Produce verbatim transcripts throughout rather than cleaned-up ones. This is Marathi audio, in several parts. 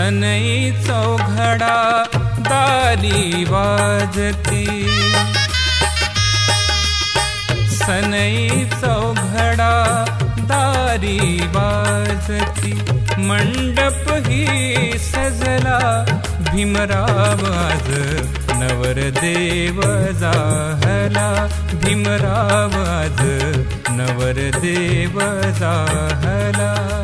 सनई चौघडा दारी वाजती, सनई चौघडा दारी वाजती, मंडप ही सजला भीमराव आज नवरदेव जाहला, भीमराव आज नवरदेव जाहला.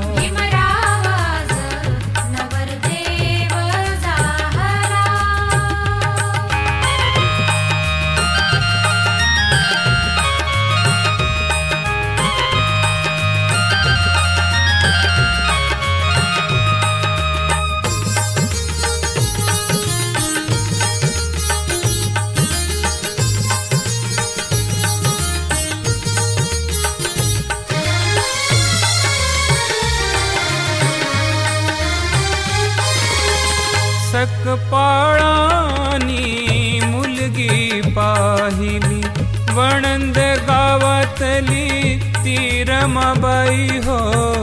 सकपाळानी मुलगी पाहिली, वणंद गावातली ती रमाबाई हो.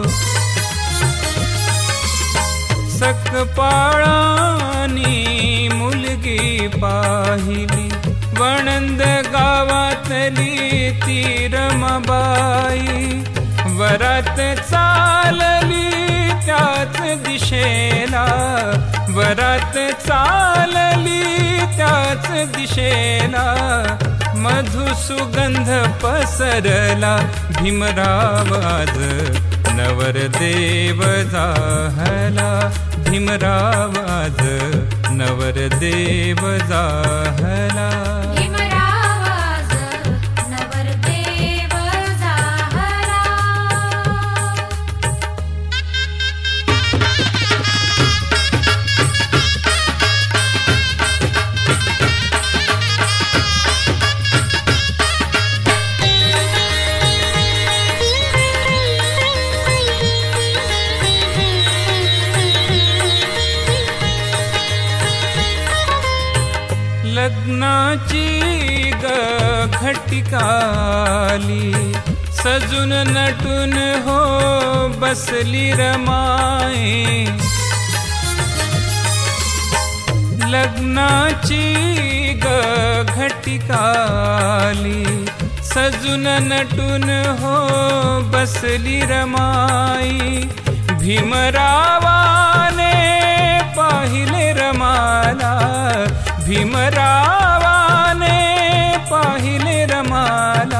सकपाळानी मुलगी पाहिली, वणंद गावातली ती रमाबाई, वरात चालली त्याच दिशेला, वरात चालली त्याच दिशेला, मधुसुगंध पसरला भीमराव आज नवरदेव जाहला, भीमराव आज नवरदेव जाहला. लग्नाची ग घटिकाली, सजून नटून हो बसली रमाई, लग्नाची ग घटिकाली, सजून नटून हो बसली रमाई, भीमरावाने पाहिले रमाला, भीमरावाने पाहिले रमाला,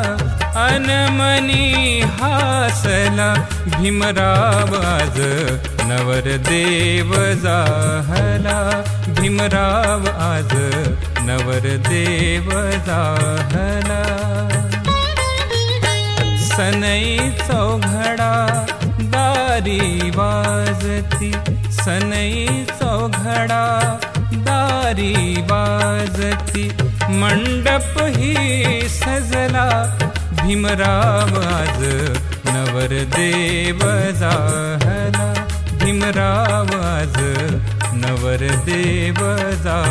अनमनी हासला भीमराव आज नवरदेव जाहला, भीमराव आज नवरदेव जाहला. सनई चौघडा दारी वाजती, सनई चौघडा दारी वाजती, मंडप ही सजला भीमराव आज नवरदेव जाहला, भीमराव आज नवरदेव जाहला.